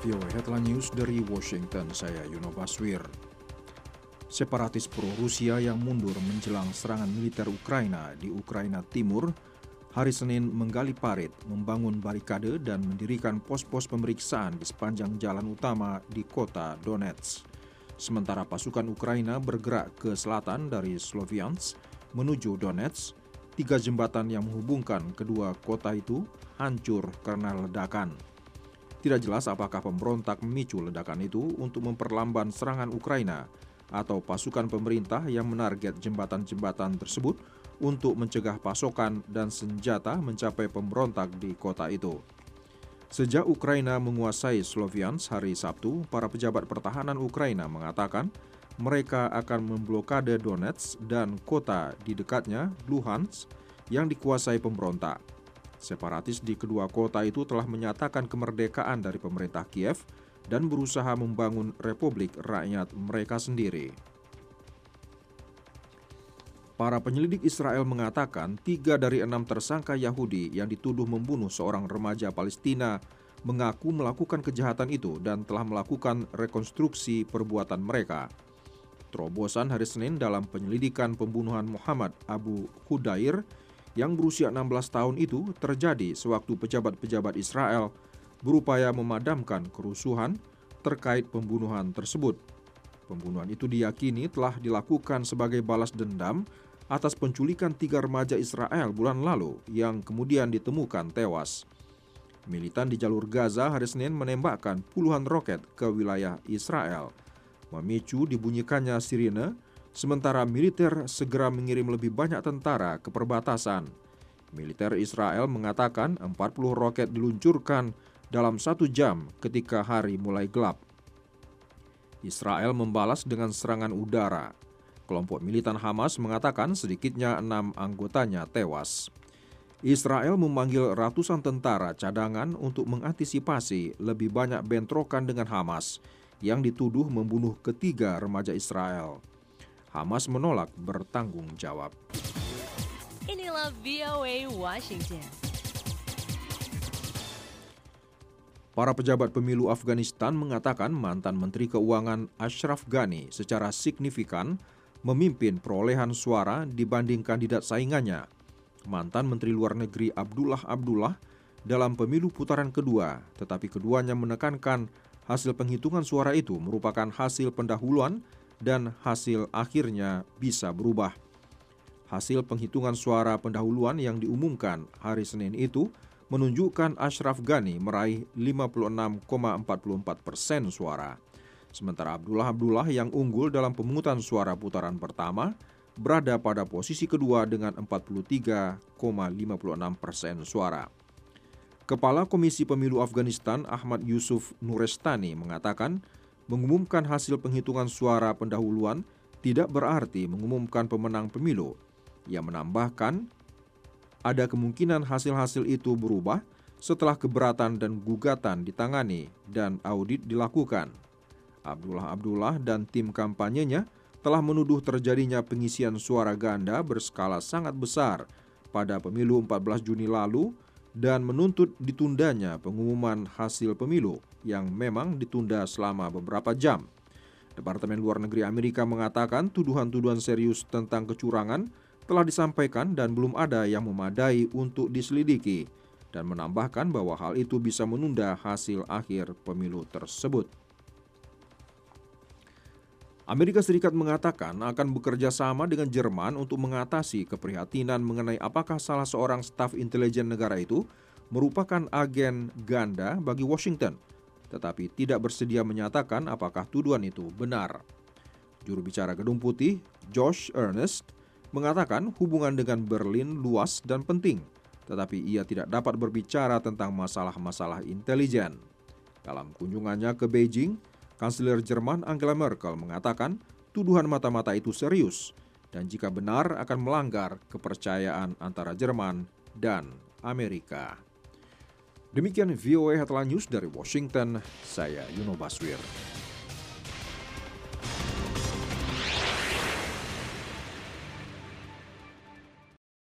VOA Headline News dari Washington, saya Yuno Baswir. Separatis pro-Rusia yang mundur menjelang serangan militer Ukraina di Ukraina Timur, hari Senin menggali parit, membangun barikade dan mendirikan pos-pos pemeriksaan di sepanjang jalan utama di kota Donetsk. Sementara pasukan Ukraina bergerak ke selatan dari Sloviansk menuju Donetsk, 3 jembatan yang menghubungkan kedua kota itu hancur karena ledakan. Tidak jelas apakah pemberontak memicu ledakan itu untuk memperlambat serangan Ukraina atau pasukan pemerintah yang menarget jembatan-jembatan tersebut untuk mencegah pasokan dan senjata mencapai pemberontak di kota itu. Sejak Ukraina menguasai Sloviansk hari Sabtu, para pejabat pertahanan Ukraina mengatakan mereka akan memblokade Donetsk dan kota di dekatnya, Luhansk, yang dikuasai pemberontak. Separatis di kedua kota itu telah menyatakan kemerdekaan dari pemerintah Kiev dan berusaha membangun republik rakyat mereka sendiri. Para penyelidik Israel mengatakan 3 dari 6 tersangka Yahudi yang dituduh membunuh seorang remaja Palestina mengaku melakukan kejahatan itu dan telah melakukan rekonstruksi perbuatan mereka. Terobosan hari Senin dalam penyelidikan pembunuhan Muhammad Abu Khudair yang berusia 16 tahun itu terjadi sewaktu pejabat-pejabat Israel berupaya memadamkan kerusuhan terkait pembunuhan tersebut. Pembunuhan itu diyakini telah dilakukan sebagai balas dendam atas penculikan 3 remaja Israel bulan lalu yang kemudian ditemukan tewas. Militan di jalur Gaza hari Senin menembakkan puluhan roket ke wilayah Israel, memicu dibunyikannya sirine, sementara militer segera mengirim lebih banyak tentara ke perbatasan. Militer Israel mengatakan 40 roket diluncurkan dalam 1 jam ketika hari mulai gelap. Israel membalas dengan serangan udara. Kelompok militan Hamas mengatakan sedikitnya 6 anggotanya tewas. Israel memanggil ratusan tentara cadangan untuk mengantisipasi lebih banyak bentrokan dengan Hamas yang dituduh membunuh ketiga remaja Israel. Hamas menolak bertanggung jawab. Inilah VOA Washington. Para pejabat pemilu Afghanistan mengatakan mantan Menteri Keuangan Ashraf Ghani secara signifikan memimpin perolehan suara dibanding kandidat saingannya, mantan Menteri Luar Negeri Abdullah dalam pemilu putaran kedua, tetapi keduanya menekankan hasil penghitungan suara itu merupakan hasil pendahuluan dan hasil akhirnya bisa berubah. Hasil penghitungan suara pendahuluan yang diumumkan hari Senin itu menunjukkan Ashraf Ghani meraih 56,44% suara. Sementara Abdullah yang unggul dalam pemungutan suara putaran pertama berada pada posisi kedua dengan 43,56% suara. Kepala Komisi Pemilu Afghanistan Ahmad Yusuf Nurestani mengatakan mengumumkan hasil penghitungan suara pendahuluan tidak berarti mengumumkan pemenang pemilu. Ia menambahkan ada kemungkinan hasil-hasil itu berubah setelah keberatan dan gugatan ditangani dan audit dilakukan. Abdullah dan tim kampanyenya telah menuduh terjadinya pengisian suara ganda berskala sangat besar pada pemilu 14 Juni lalu dan menuntut ditundanya pengumuman hasil pemilu yang memang ditunda selama beberapa jam. Departemen Luar Negeri Amerika mengatakan tuduhan-tuduhan serius tentang kecurangan telah disampaikan dan belum ada yang memadai untuk diselidiki, dan menambahkan bahwa hal itu bisa menunda hasil akhir pemilu tersebut. Amerika Serikat mengatakan akan bekerja sama dengan Jerman untuk mengatasi keprihatinan mengenai apakah salah seorang staf intelijen negara itu merupakan agen ganda bagi Washington, tetapi tidak bersedia menyatakan apakah tuduhan itu benar. Juru bicara Gedung Putih, Josh Earnest, mengatakan hubungan dengan Berlin luas dan penting, tetapi ia tidak dapat berbicara tentang masalah-masalah intelijen. Dalam kunjungannya ke Beijing, Kanselir Jerman Angela Merkel mengatakan tuduhan mata-mata itu serius dan jika benar akan melanggar kepercayaan antara Jerman dan Amerika. Demikian VOA Headline News dari Washington, saya Yuno Baswir.